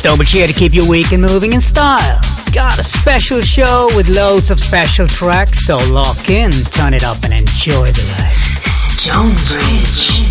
Stowbridge here to keep you weak and moving in style. Got a special show with loads of special tracks, so lock in, turn it up and enjoy the ride. Stonebridge.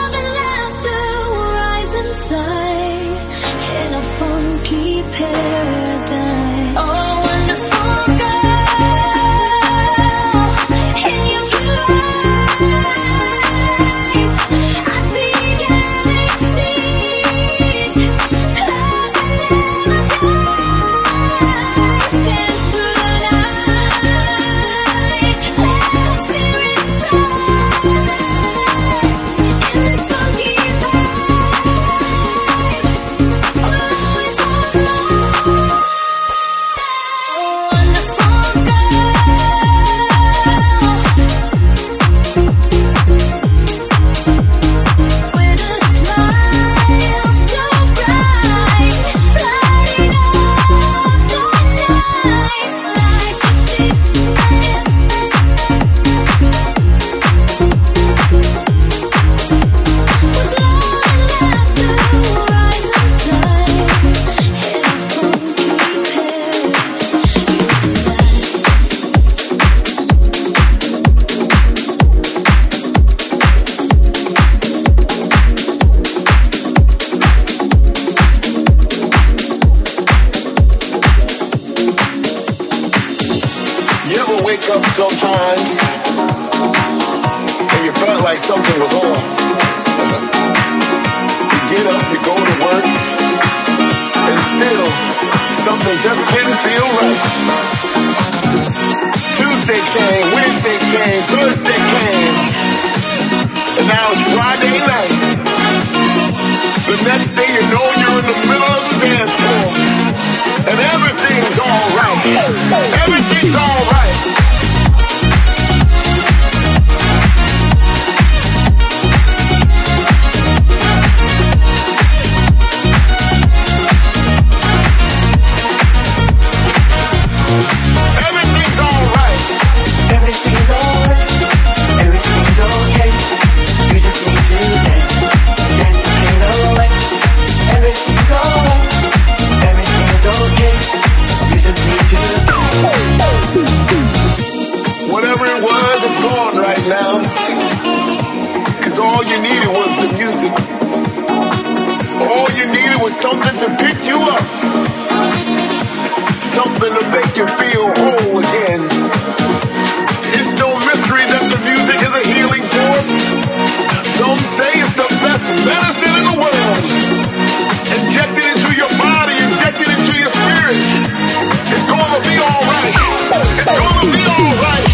fly in a funky paradise. wake up sometimes and you felt like something was off. You get up, you go to work, and still something just didn't feel right. Tuesday came, Wednesday came, Thursday came, and now it's Friday night. The next day you know you're in the middle of the dance floor, and everything's alright. Everything's alright. Everything's alright. Everything's alright. Everything's okay. You just need to dance. Dance the pain away. Everything's alright. Everything's okay. You just need to dance. Whatever it was, it's gone right now. 'Cause all you needed was the music. All you needed was something to pick you up. Something to make you feel whole again. It's no mystery that the music is a healing force. Some say it's the best medicine in the world. Inject it into your body, inject it into your spirit. It's gonna be alright. It's gonna be alright.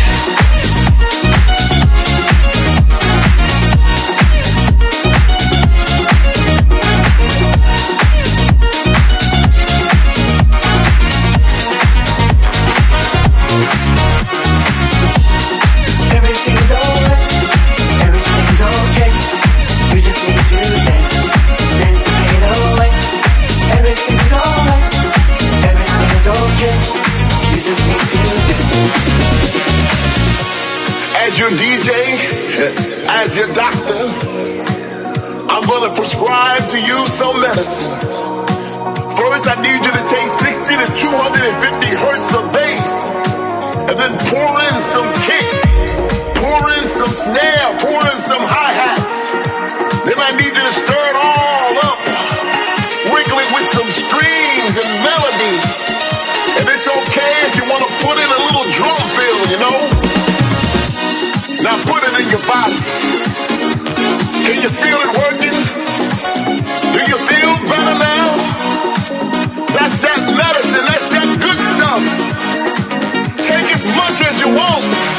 Everything's alright. Everything's okay. You just need to dance. Dance the pain away. Everything's alright. Everything's okay. You just need to dance. As your DJ, as your doctor, I'm gonna prescribe to you some medicine. First, I need you to take 60 to 250 hertz of bass, and then pour in some kick, pour in some snare, pour in some hi-hats. Then I need you to stir it all up, sprinkle it with some strings and melodies. And it's okay if you want to put in a little drum fill, you know? Now put it in your body. Can you feel it working? Do you feel better now? That's that medicine, that's that good stuff. Take as much as you want.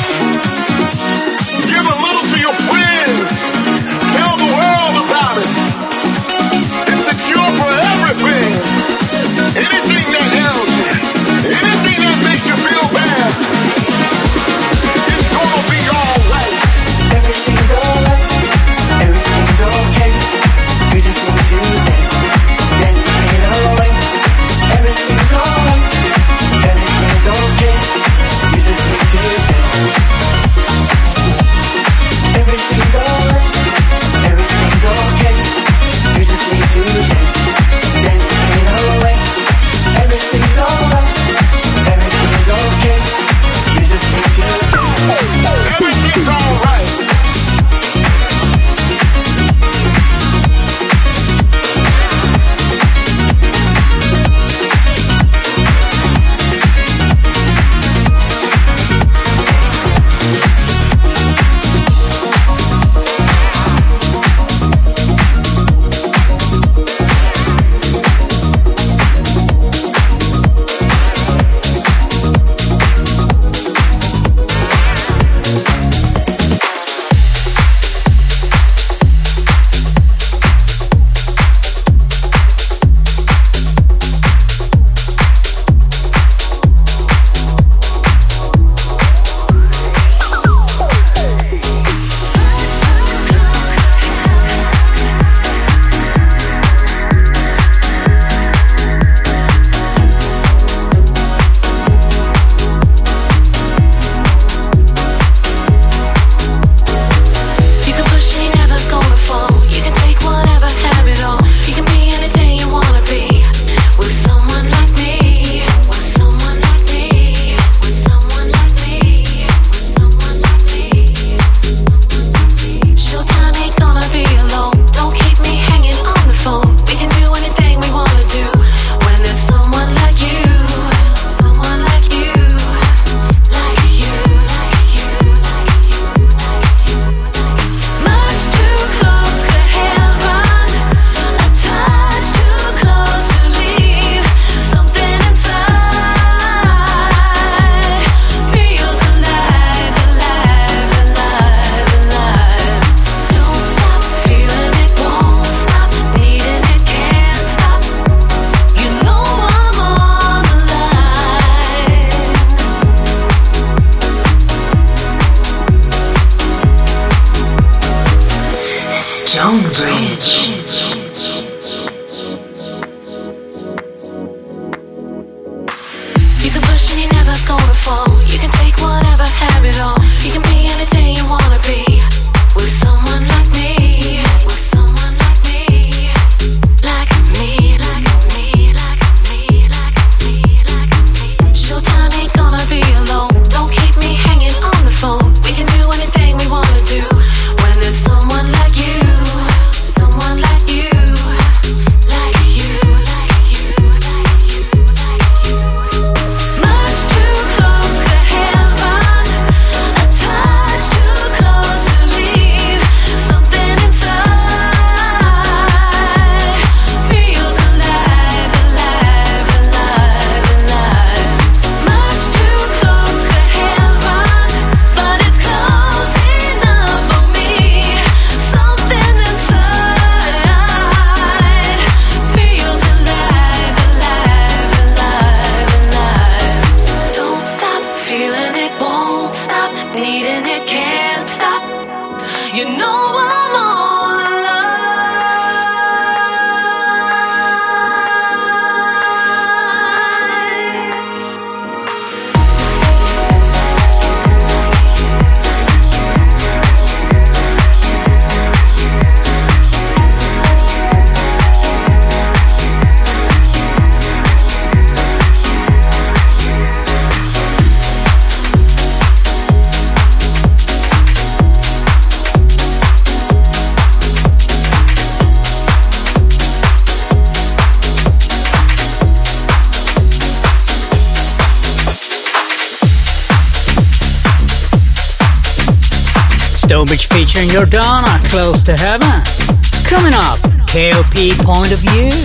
Beach featuring Jordana, Close to Heaven. Coming up, KLP Point of View.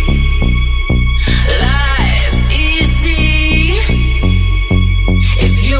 If you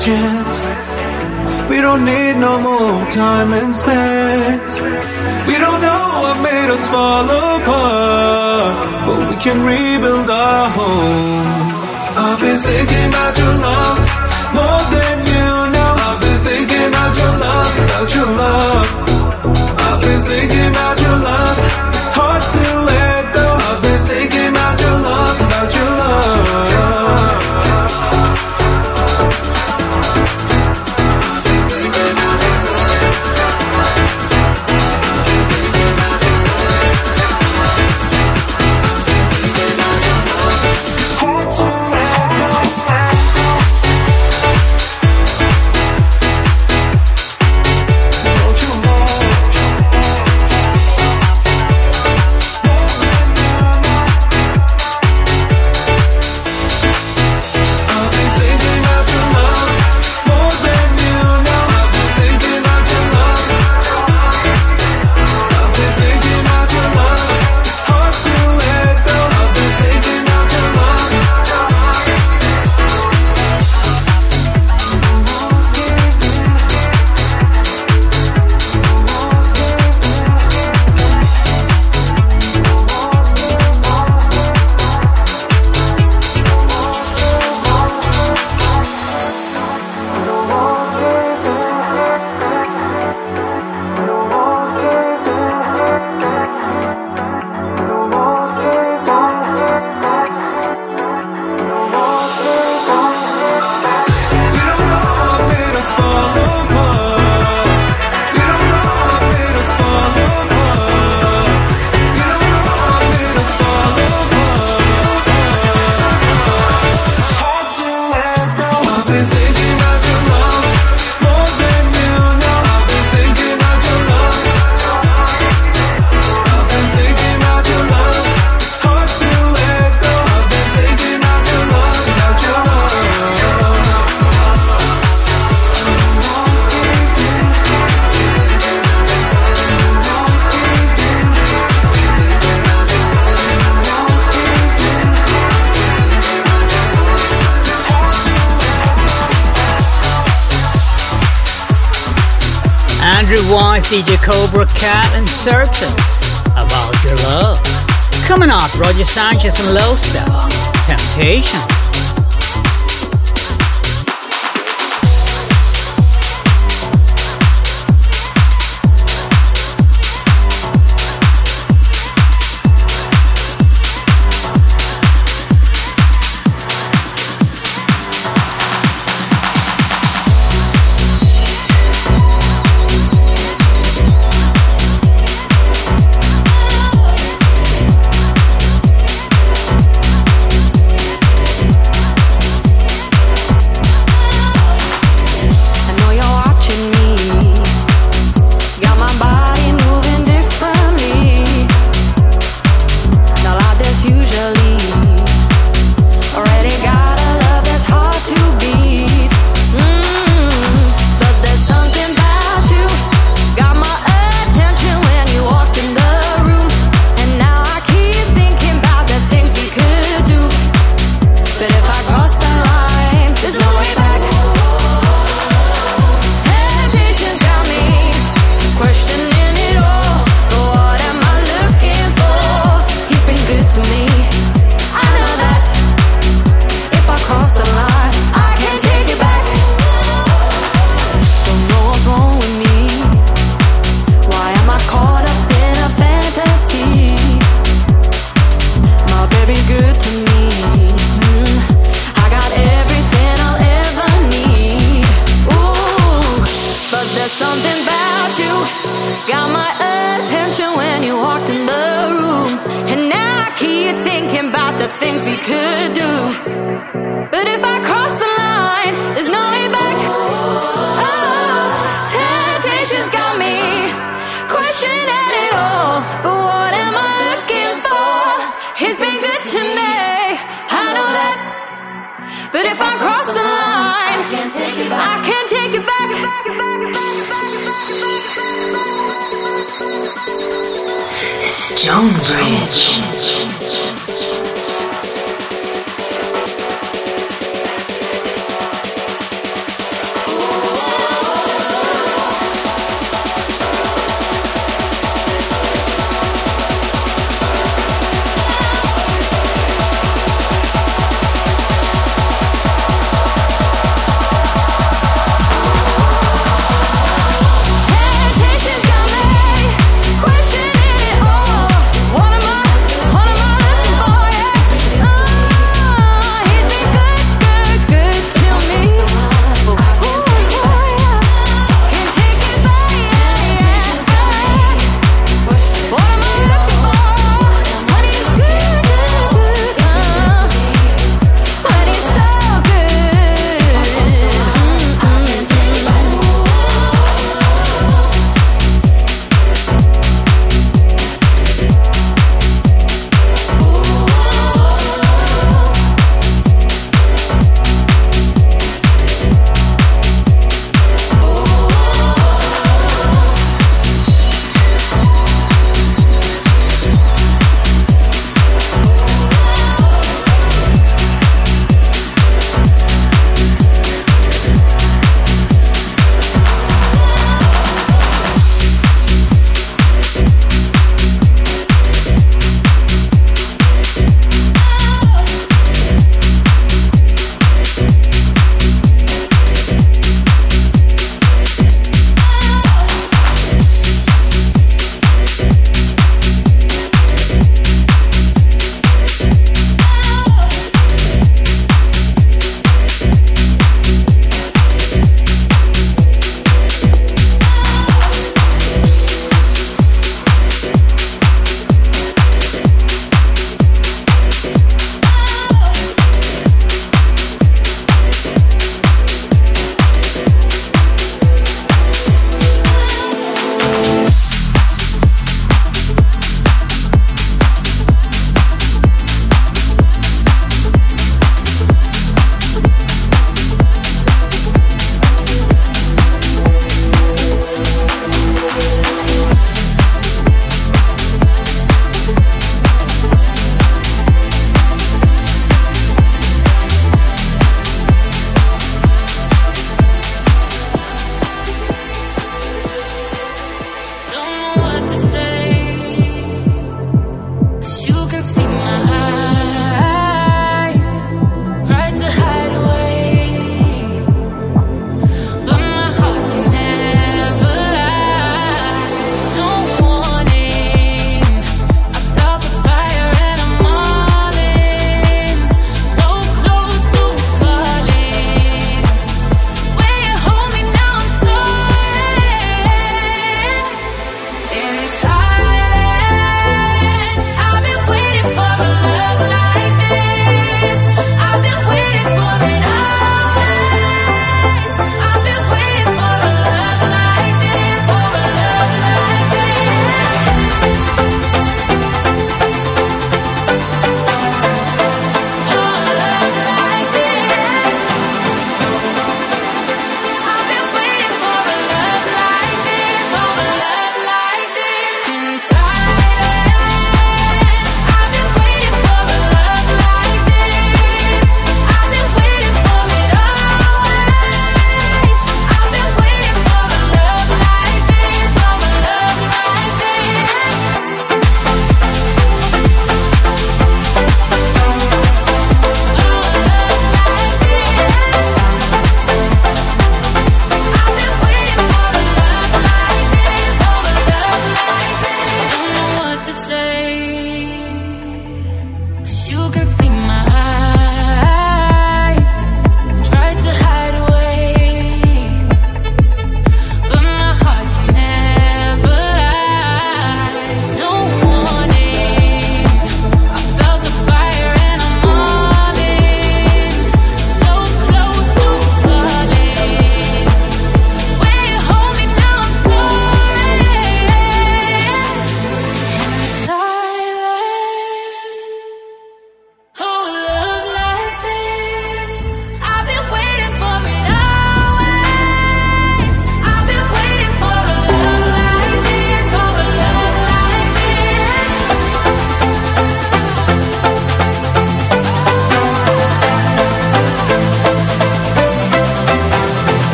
questions. We don't need no more time and space. We don't know what made us fall apart, but we can rebuild our home. I've been thinking about your love more than you know. I've been thinking about your love, about your love. I've been thinking about your love. It's hard to let go. I've been thinking about your love, about your love. Wise, DJ Cobra Cat and Circus, About Your Love. Coming up, Roger Sanchez and Lowstyle, Temptation. Stonebridge.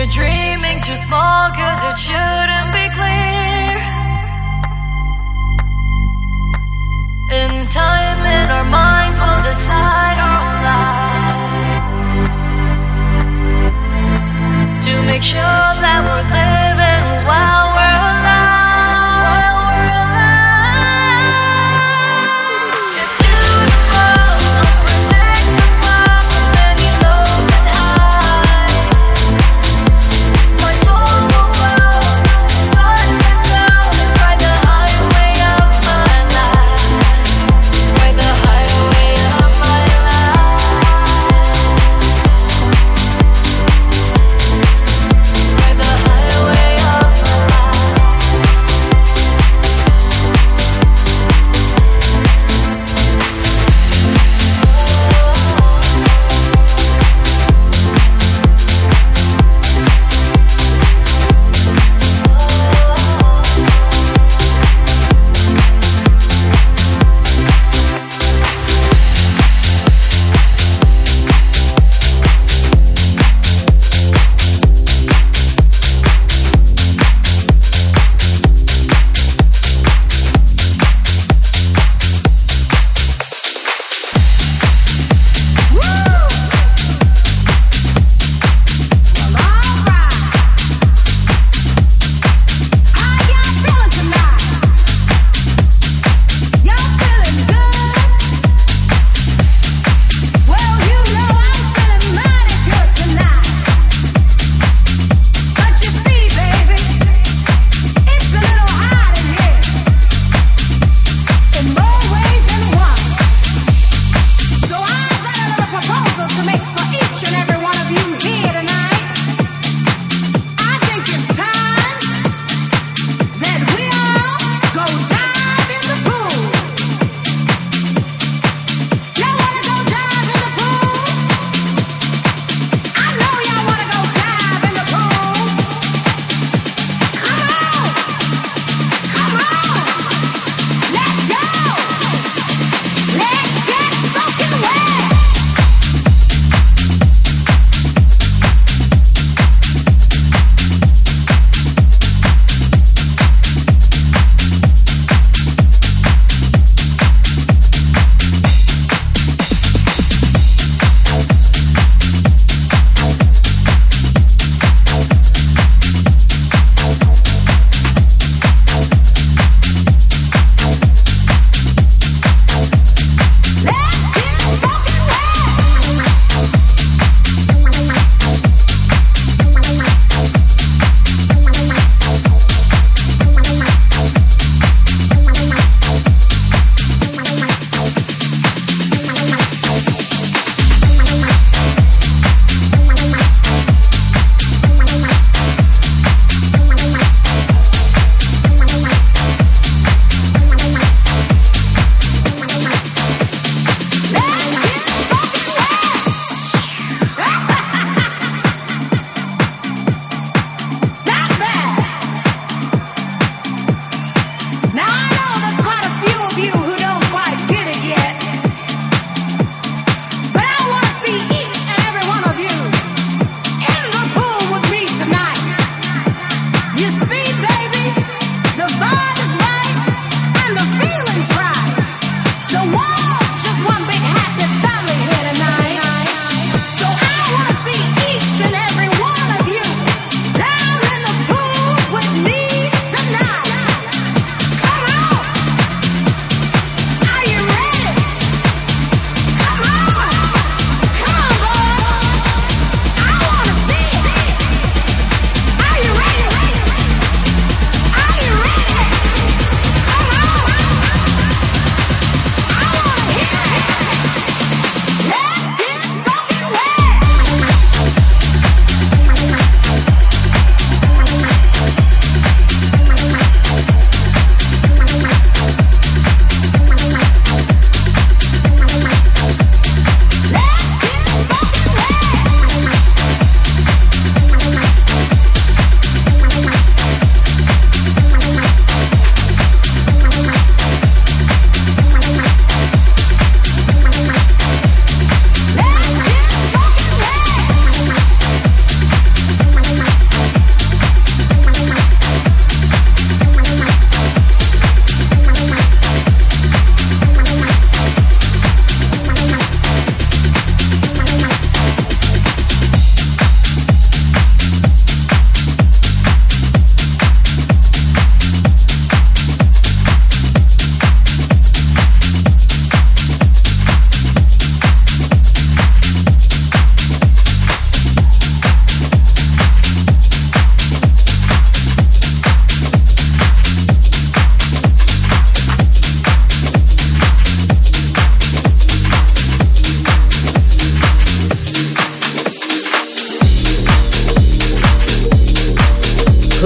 dreaming too small, cause it shouldn't be clear. In time, in our minds, we'll decide our own life, to make sure that we're living while we're alive. It's beautiful, unpredictable, so many lows and highs. My soul will glow, sun is down, ride the highway of my life, ride the highway of my life, ride the highway.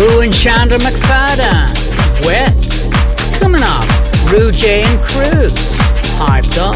Boo and Chandra McFadden, Wet. Coming up, Rouge and Cruz, Hyped Up.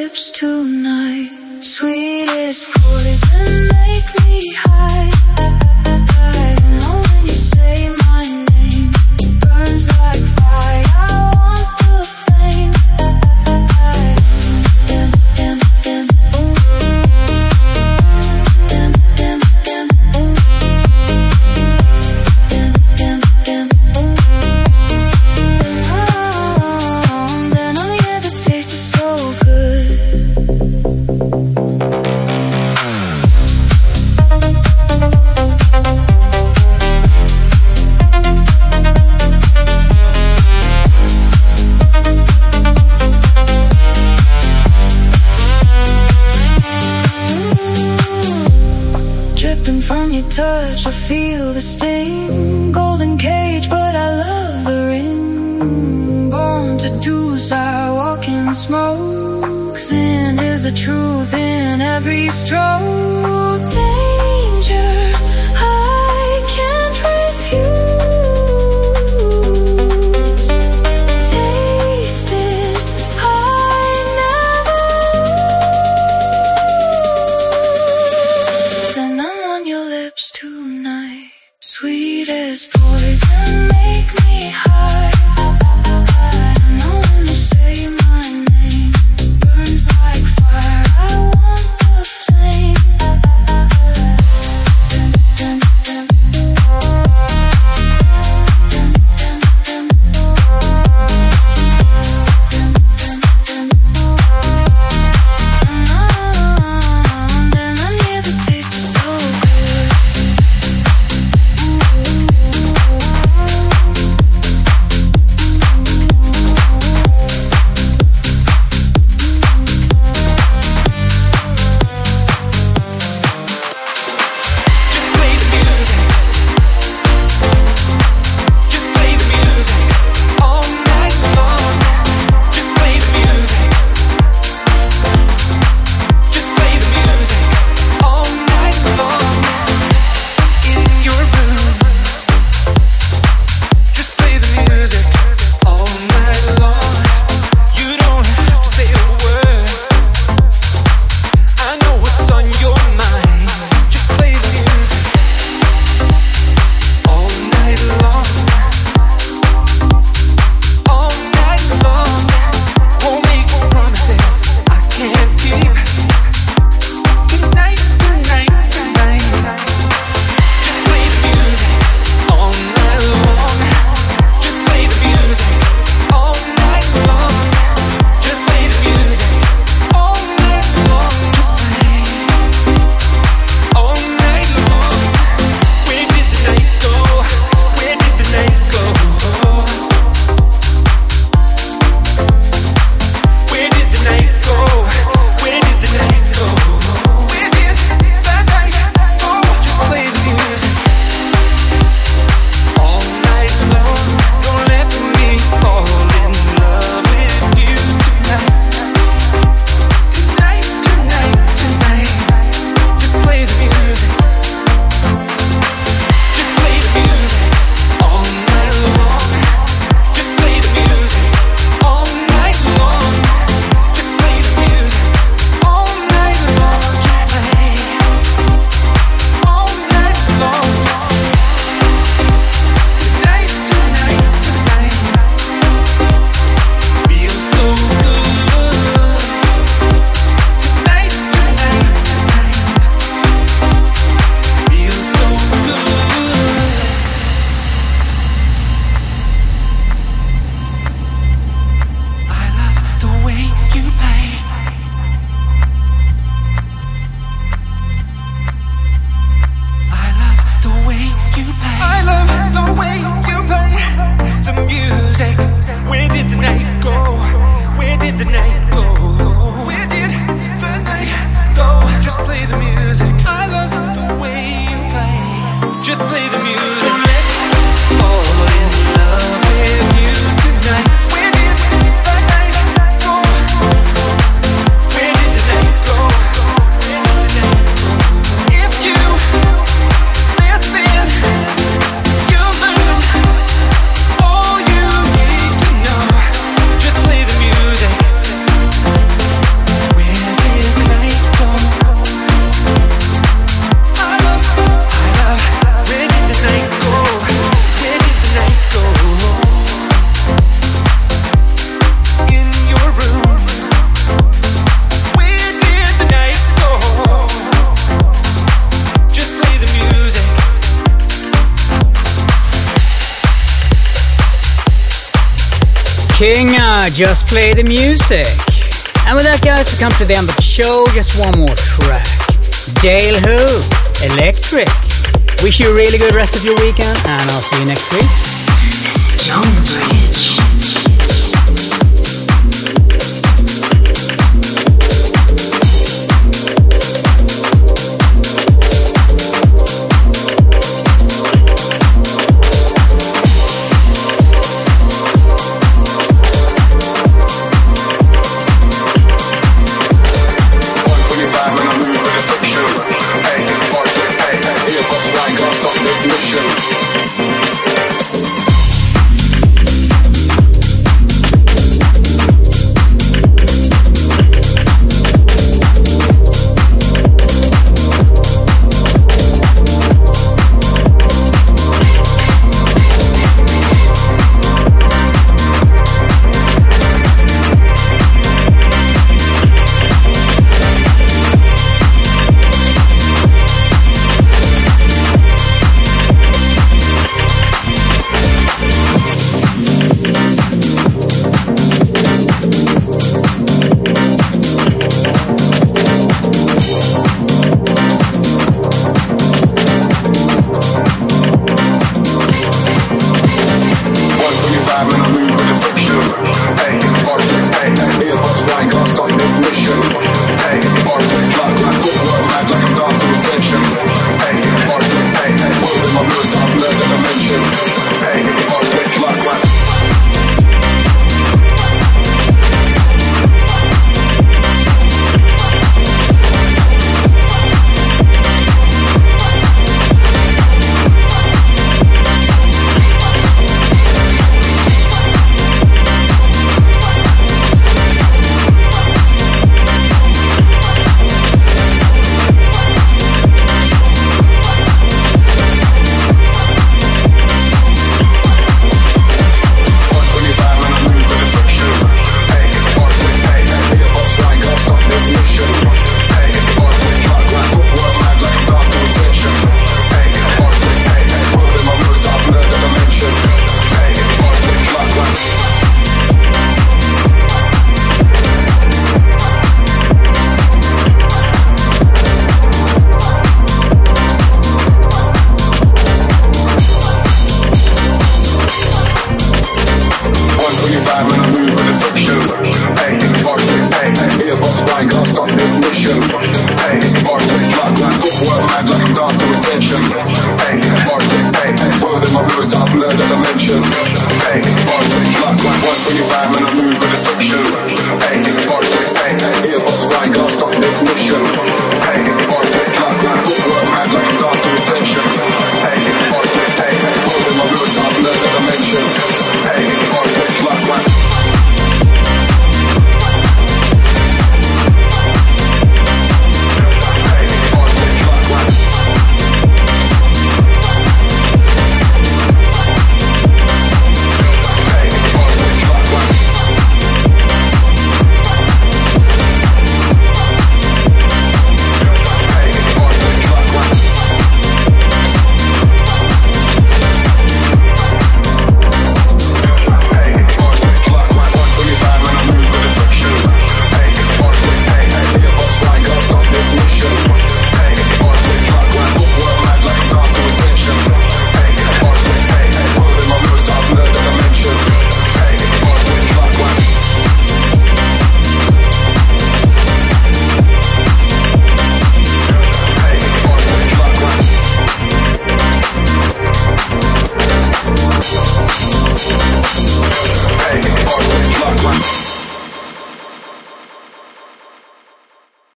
lips tonight. Sweetest poison, make me high. I know when you say my name, burns like fire. I want the flame. Then oh yeah, the taste is so good. Dripping from your touch, I feel the sting. Golden cage, but I love the ring. Born to do so, I walk in smoke. Sin is the truth in every stroke. Danger, I can't refuse. Taste it, I never lose. And I'm on your lips tonight. Sweetest poison, make me high. I know when you say my name, burns like fire. I want the flame. King, just play the music. And with that, guys, we come to the end of the show. Just one more track. Dale Who, Electric. Wish you a really good rest of your weekend, and I'll see you next week. Stonebridge. 25 when I move with affection. Hey, earbuds flying, can't stop this mission. Hey, march with clock, footwork, mad like I'm dancing with tension.